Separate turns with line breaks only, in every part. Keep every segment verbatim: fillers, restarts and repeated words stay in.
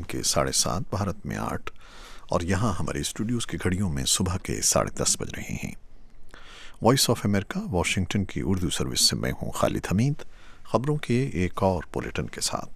کے ساڑھے سات، بھارت میں آٹھ، اور یہاں ہمارے اسٹوڈیوز کی گھڑیوں میں صبح کے ساڑھے دس بج رہے ہیں۔ وائس آف امریکہ واشنگٹن کی اردو سروس سے میں ہوں خالد حمید، خبروں کے ایک اور بلیٹن کے ساتھ۔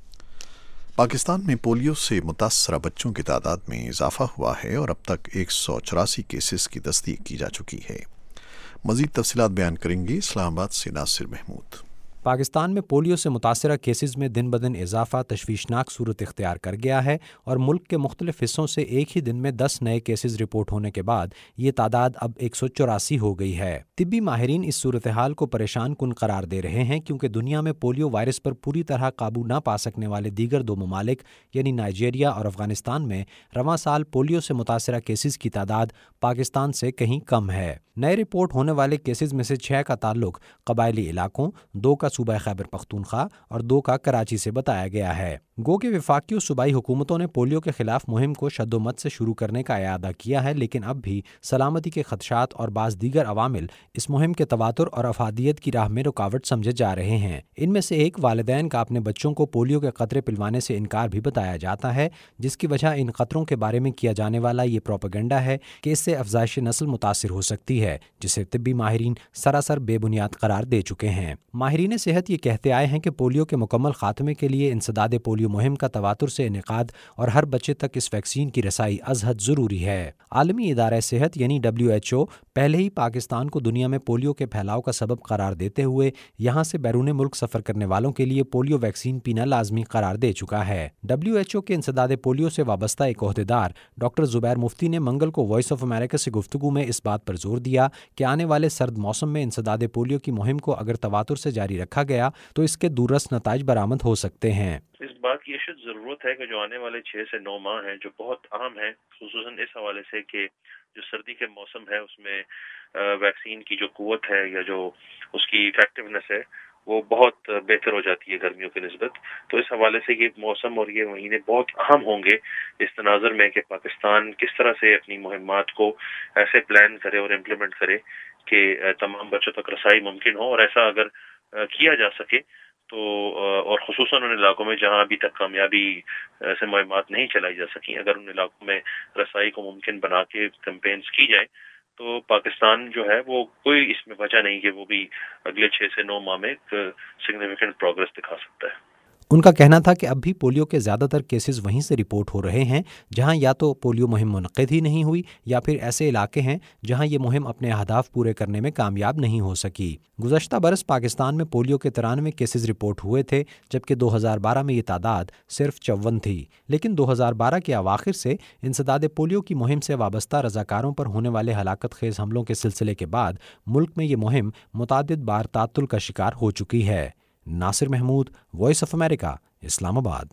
پاکستان میں پولیو سے متاثرہ بچوں کی تعداد میں اضافہ ہوا ہے اور اب تک ایک سو چوراسی کیسز کی تصدیق کی جا چکی ہے۔ مزید تفصیلات بیان کریں گے اسلام آباد سے ناصر محمود۔
پاکستان میں پولیو سے متاثرہ کیسز میں دن بدن اضافہ تشویشناک صورت اختیار کر گیا ہے اور ملک کے مختلف حصوں سے ایک ہی دن میں دس نئے کیسز رپورٹ ہونے کے بعد یہ تعداد اب ایک سو چوراسی ہو گئی ہے۔ طبی ماہرین اس صورتحال کو پریشان کن قرار دے رہے ہیں کیونکہ دنیا میں پولیو وائرس پر پوری طرح قابو نہ پا سکنے والے دیگر دو ممالک یعنی نائجیریا اور افغانستان میں رواں سال پولیو سے متاثرہ کیسز کی تعداد پاکستان سے کہیں کم ہے۔ نئے رپورٹ ہونے والے کیسز میں سے چھ کا تعلق قبائلی علاقوں، دو کا صوبہ خیبر پختونخوا اور دو کا کراچی سے بتایا گیا ہے۔ گو کہ وفاقی و صوبائی حکومتوں نے پولیو کے خلاف مہم کو شد و مت سے شروع کرنے کا اعادہ کیا ہے، لیکن اب بھی سلامتی کے خدشات اور بعض دیگر عوامل اس مہم کے تواتر اور افادیت کی راہ میں رکاوٹ سمجھے جا رہے ہیں۔ ان میں سے ایک والدین کا اپنے بچوں کو پولیو کے قطرے پلوانے سے انکار بھی بتایا جاتا ہے، جس کی وجہ ان خطروں کے بارے میں کیا جانے والا یہ پروپیگنڈا ہے کہ اس سے افزائش نسل متاثر ہو سکتی ہے، جسے طبی ماہرین سراسر بے بنیاد قرار دے چکے ہیں۔ ماہرین صحت یہ کہتے آئے ہیں کہ پولیو کے مکمل خاتمے کے لیے انسداد پولیو مہم کا تواتر سے انعقاد اور ہر بچے تک اس ویکسین کی رسائی از حد ضروری ہے۔ عالمی ادارہ صحت یعنی ڈبلیو ایچ او پہلے ہی پاکستان کو دنیا میں پولیو کے پھیلاؤ کا سبب قرار دیتے ہوئے یہاں سے بیرون ملک سفر کرنے والوں کے لیے پولیو ویکسین پینا لازمی قرار دے چکا ہے۔ ڈبلیو ایچ او کے انسداد پولیو سے وابستہ ایک عہدیدار ڈاکٹر زبیر مفتی نے منگل کو وائس آف امریکہ سے گفتگو میں اس بات پر زور دیا کہ آنے والے سرد موسم میں انسداد پولیو کی مہم کو اگر تواتر سے جاری رکھا گیا تو اس کے دوررس نتائج برآمد ہو سکتے ہیں۔
اس بات کی اشد ضرورت ہے کہ جو آنے والے چھ سے نو ماہ ہیں جو بہت اہم ہیں، خصوصاً اس حوالے سے کہ جو سردی کے موسم ہے اس میں ویکسین کی جو قوت ہے یا جو اس کی ایفیکٹونیس ہے وہ بہت بہتر ہو جاتی ہے گرمیوں کی نسبت۔ تو اس حوالے سے یہ موسم اور یہ مہینے بہت اہم ہوں گے اس تناظر میں کہ پاکستان کس طرح سے اپنی مہمات کو ایسے پلان کرے اور امپلیمنٹ کرے کہ تمام بچوں تک رسائی ممکن ہو، اور ایسا اگر کیا جا سکے تو اور خصوصاً ان علاقوں میں جہاں ابھی تک کامیابی سے مہمات نہیں چلائی جا سکیں، اگر ان علاقوں میں رسائی کو ممکن بنا کے کیمپینز کی جائیں تو پاکستان جو ہے وہ کوئی اس میں وجہ نہیں کہ وہ بھی اگلے چھ سے نو ماہ میں ایک سگنیفیکنٹ پروگرس دکھا سکتا ہے۔
ان کا کہنا تھا کہ اب بھی پولیو کے زیادہ تر کیسز وہیں سے رپورٹ ہو رہے ہیں جہاں یا تو پولیو مہم منعقد ہی نہیں ہوئی یا پھر ایسے علاقے ہیں جہاں یہ مہم اپنے اہداف پورے کرنے میں کامیاب نہیں ہو سکی۔ گزشتہ برس پاکستان میں پولیو کے ترانوے کیسز رپورٹ ہوئے تھے، جبکہ دو ہزار بارہ میں یہ تعداد صرف چون تھی، لیکن دو ہزار بارہ کے اواخر سے انسداد پولیو کی مہم سے وابستہ رضاکاروں پر ہونے والے ہلاکت خیز حملوں کے سلسلے کے بعد ملک میں یہ مہم متعدد بار تعطل کا شکار ہو چکی ہے۔ Nasir Mahmood, Voice of America, Islamabad.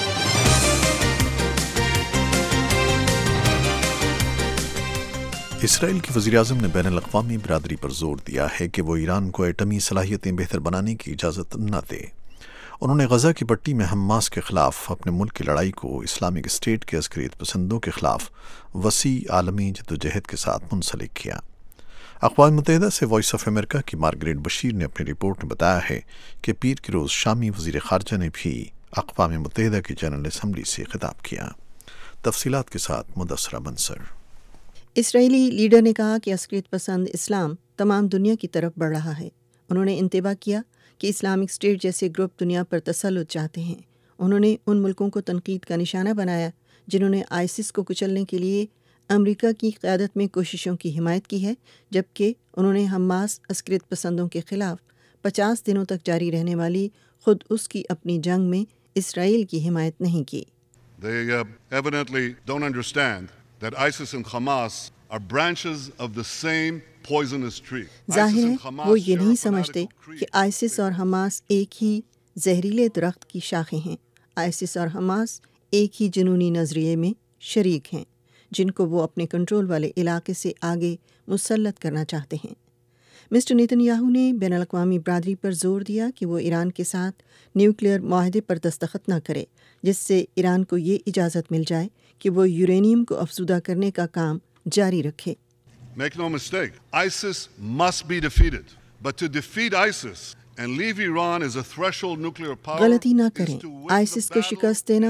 Israel کے وزیراعظم نے بین الاقوامی برادری پر زور دیا ہے کہ وہ ایران کو ایٹمی صلاحیتیں بہتر بنانے کی اجازت نہ دے۔ انہوں نے غزہ کی پٹی میں حماس کے خلاف اپنے ملک کی لڑائی کو اسلامک اسٹیٹ کے عسکریت پسندوں کے خلاف وسیع عالمی جدوجہد کے ساتھ منسلک کیا۔ اقوام متحدہ سے وائس آف امریکہ کی مارگریٹ بشیر نے اپنی رپورٹ میں بتایا ہے کہ پیر کے روز شامی وزیر خارجہ نے بھی اقوام متحدہ کی جنرل اسمبلی سے خطاب کیا۔ تفصیلات کے ساتھ مدثرہ منصر۔
اسرائیلی لیڈر نے کہا کہ عسکریت پسند اسلام تمام دنیا کی طرف بڑھ رہا ہے۔ انہوں نے انتباہ کیا کہ اسلامک اسٹیٹ جیسے گروپ دنیا پر تسلط چاہتے ہیں۔ انہوں نے ان ملکوں کو تنقید کا نشانہ بنایا جنہوں نے آئسس کو کچلنے کے لیے امریکہ کی قیادت میں کوششوں کی حمایت کی ہے، جبکہ انہوں نے حماس عسکریت پسندوں کے خلاف پچاس دنوں تک جاری رہنے والی خود اس کی اپنی جنگ میں اسرائیل کی حمایت نہیں کی۔
They uh, evidently don't understand that ISIS and Hamas are branches of the same poisonous tree.
ظاہر ہے وہ یہ نہیں سمجھتے کہ آئسس اور حماس ایک ہی زہریلے درخت کی شاخیں ہیں۔ آئسس اور حماس ایک ہی جنونی نظریے میں شریک ہیں جن کو وہ اپنے کنٹرول والے علاقے سے آگے مسلط کرنا چاہتے ہیں۔ مسٹر نیتن یاہو نے بین الاقوامی برادری پر زور دیا کہ وہ ایران کے ساتھ نیوکلیئر معاہدے پر دستخط نہ کرے جس سے ایران کو یہ اجازت مل جائے کہ وہ یورینیم کو افزودہ کرنے کا کام جاری رکھے۔
Make no mistake, ISIS must be defeated, but to defeat ISIS and leave Iran as a threshold nuclear power
غلطی نہ کریں، آئسس کو شکست دینا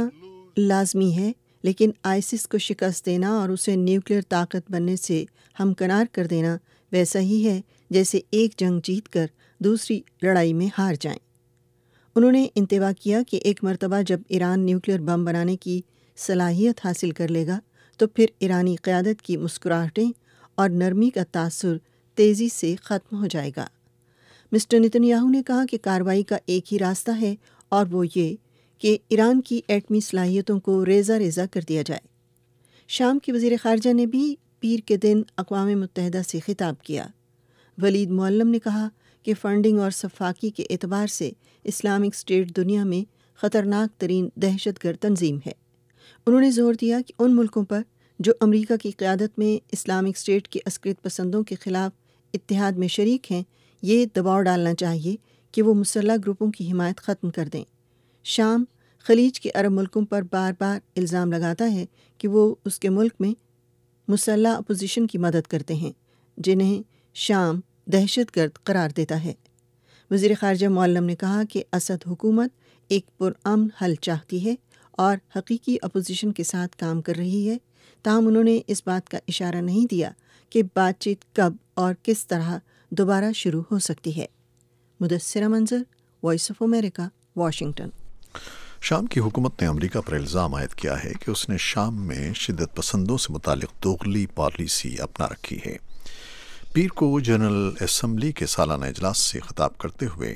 لازمی ہے، لیکن آئسس کو شکست دینا اور اسے نیوکلیئر طاقت بننے سے ہمکنار کر دینا ویسا ہی ہے جیسے ایک جنگ جیت کر دوسری لڑائی میں ہار جائیں۔ انہوں نے انتباہ کیا کہ ایک مرتبہ جب ایران نیوکلیئر بم بنانے کی صلاحیت حاصل کر لے گا تو پھر ایرانی قیادت کی مسکراہٹیں اور نرمی کا تاثر تیزی سے ختم ہو جائے گا۔ مسٹر نتن یاہو نے کہا کہ کارروائی کا ایک ہی راستہ ہے اور وہ یہ کہ ایران کی ایٹمی صلاحیتوں کو ریزہ ریزہ کر دیا جائے۔ شام کے وزیر خارجہ نے بھی پیر کے دن اقوام متحدہ سے خطاب کیا۔ ولید معلم نے کہا کہ فنڈنگ اور سفاکی کے اعتبار سے اسلامک اسٹیٹ دنیا میں خطرناک ترین دہشت گرد تنظیم ہے۔ انہوں نے زور دیا کہ ان ملکوں پر جو امریکہ کی قیادت میں اسلامک اسٹیٹ کے عسکریت پسندوں کے خلاف اتحاد میں شریک ہیں، یہ دباؤ ڈالنا چاہیے کہ وہ مسلح گروپوں کی حمایت ختم کر دیں۔ شام خلیج کے عرب ملکوں پر بار بار الزام لگاتا ہے کہ وہ اس کے ملک میں مسلح اپوزیشن کی مدد کرتے ہیں، جنہیں شام دہشت گرد قرار دیتا ہے۔ وزیر خارجہ معلم نے کہا کہ اسد حکومت ایک پرامن حل چاہتی ہے اور حقیقی اپوزیشن کے ساتھ کام کر رہی ہے، تاہم انہوں نے اس بات کا اشارہ نہیں دیا کہ بات چیت کب اور کس طرح دوبارہ شروع ہو سکتی ہے۔ مدثرہ منظر، وائس آف امریکہ، واشنگٹن۔
شام کی حکومت نے امریکہ پر الزام عائد کیا ہے کہ اس نے شام میں شدت پسندوں سے متعلق دوغلی پالیسی اپنا رکھی ہے۔ پیر کو جنرل اسمبلی کے سالانہ اجلاس سے خطاب کرتے ہوئے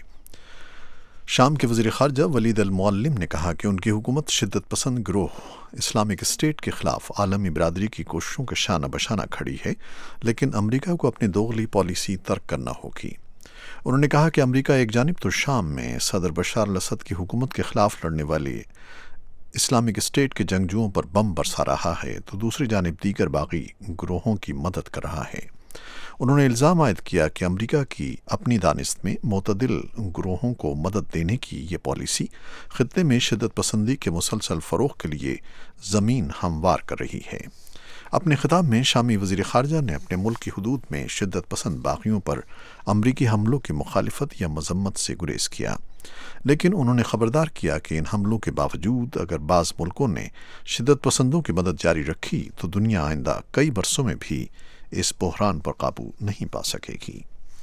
شام کے وزیر خارجہ ولید المعلم نے کہا کہ ان کی حکومت شدت پسند گروہ اسلامک اسٹیٹ کے خلاف عالمی برادری کی کوششوں کے شانہ بشانہ کھڑی ہے، لیکن امریکہ کو اپنی دوغلی پالیسی ترک کرنا ہوگی۔ انہوں نے کہا کہ امریکہ ایک جانب تو شام میں صدر بشار الاسد کی حکومت کے خلاف لڑنے والے اسلامک اسٹیٹ کے جنگجوؤں پر بم برسا رہا ہے تو دوسری جانب دیگر باغی گروہوں کی مدد کر رہا ہے۔ انہوں نے الزام عائد کیا کہ امریکہ کی اپنی دانست میں معتدل گروہوں کو مدد دینے کی یہ پالیسی خطے میں شدت پسندی کے مسلسل فروغ کے لیے زمین ہموار کر رہی ہے۔ اپنے خطاب میں شامی وزیر خارجہ نے اپنے ملک کی حدود میں شدت پسند باغیوں پر امریکی حملوں کی مخالفت یا مذمت سے گریز کیا، لیکن انہوں نے خبردار کیا کہ ان حملوں کے باوجود اگر بعض ملکوں نے شدت پسندوں کی مدد جاری رکھی تو دنیا آئندہ کئی برسوں میں بھی اس بحران پر قابو نہیں پا سکے گی۔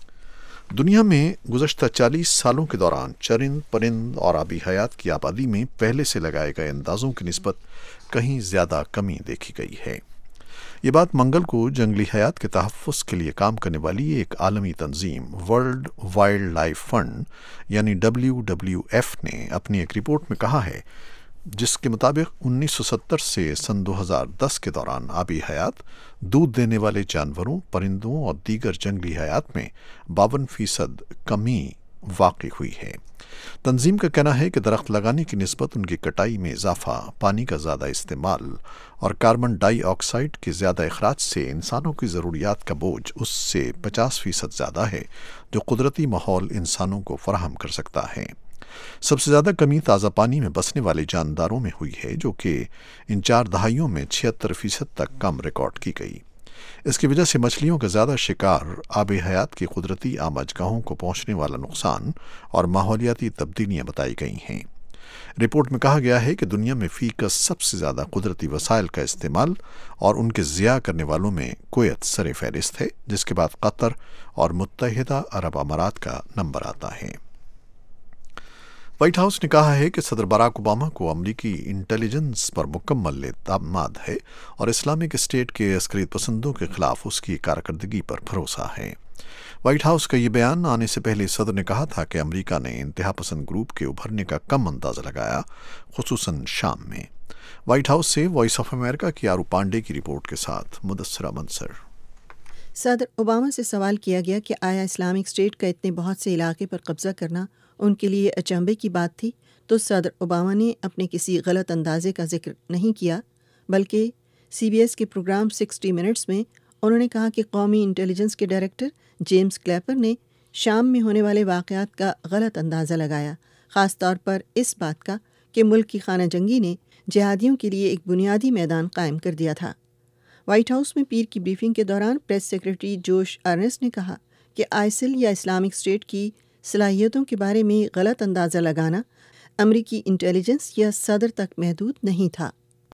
دنیا میں گزشتہ چالیس سالوں کے دوران چرند پرند اور آبی حیات کی آبادی میں پہلے سے لگائے گئے اندازوں کی نسبت کہیں زیادہ کمی دیکھی گئی ہے۔ یہ بات منگل کو جنگلی حیات کے تحفظ کے لیے کام کرنے والی ایک عالمی تنظیم ورلڈ وائلڈ لائف فنڈ یعنی ڈبلیو ڈبلیو ایف نے اپنی ایک رپورٹ میں کہا ہے، جس کے مطابق انیس سو ستر سے سن دو ہزار دس کے دوران آبی حیات، دودھ دینے والے جانوروں، پرندوں اور دیگر جنگلی حیات میں باون فیصد کمی واقع ہوئی ہے۔ تنظیم کا کہنا ہے کہ درخت لگانے کی نسبت ان کی کٹائی میں اضافہ، پانی کا زیادہ استعمال اور کاربن ڈائی آکسائیڈ کے زیادہ اخراج سے انسانوں کی ضروریات کا بوجھ اس سے پچاس فیصد زیادہ ہے جو قدرتی ماحول انسانوں کو فراہم کر سکتا ہے۔ سب سے زیادہ کمی تازہ پانی میں بسنے والے جانداروں میں ہوئی ہے، جو کہ ان چار دہائیوں میں چھہتر فیصد تک کم ریکارڈ کی گئی۔ اس کی وجہ سے مچھلیوں کا زیادہ شکار، آب حیات کی قدرتی آمج گاہوں کو پہنچنے والا نقصان اور ماحولیاتی تبدیلیاں بتائی گئی ہیں۔ رپورٹ میں کہا گیا ہے کہ دنیا میں فی کس سب سے زیادہ قدرتی وسائل کا استعمال اور ان کے ضیاع کرنے والوں میں کویت سر فہرست ہے، جس کے بعد قطر اور متحدہ عرب امارات کا نمبر آتا ہے۔ وائٹ ہاؤس نے کہا ہے کہ صدر باراک اوباما کو امریکی انٹیلیجنس پر مکمل اعتماد ہے اور اسلامک اسٹیٹ کے عسکریت پسندوں کے خلاف اس کی کارکردگی پر بھروسہ ہے۔ وائٹ ہاؤس کا یہ بیان آنے سے پہلے صدر نے کہا تھا کہ امریکہ نے انتہا پسند گروپ کے ابھرنے کا کم اندازہ لگایا، خصوصاً شام میں۔ وائٹ ہاؤس سے وائس آف امریکہ کی آرو پانڈے کی رپورٹ کے ساتھ مدثرہ منصر۔
صدر اوباما سے سوال کیا گیا کہ آیا اسلامک اسٹیٹ کا اتنے بہت سے علاقے پر قبضہ کرنا ان کے لیے اچنبے کی بات تھی، تو صدر اوباما نے اپنے کسی غلط اندازے کا ذکر نہیں کیا، بلکہ سی بی ایس کے پروگرام سکسٹی منٹس میں انہوں نے کہا کہ قومی انٹیلیجنس کے ڈائریکٹر جیمز کلیپر نے شام میں ہونے والے واقعات کا غلط اندازہ لگایا، خاص طور پر اس بات کا کہ ملک کی خانہ جنگی نے جہادیوں کے لیے ایک بنیادی میدان قائم کر دیا تھا۔ وائٹ ہاؤس میں پیر کی بریفنگ کے دوران پریس سیکرٹری جوش ارنسٹ نے کہا کہ آئسل یا اسلامک اسٹیٹ کی صلاحیتوں کے بارے میں غلط اندازہ لگانا امریکی انٹیلیجنس یا صدر تک محدود نہیں تھا۔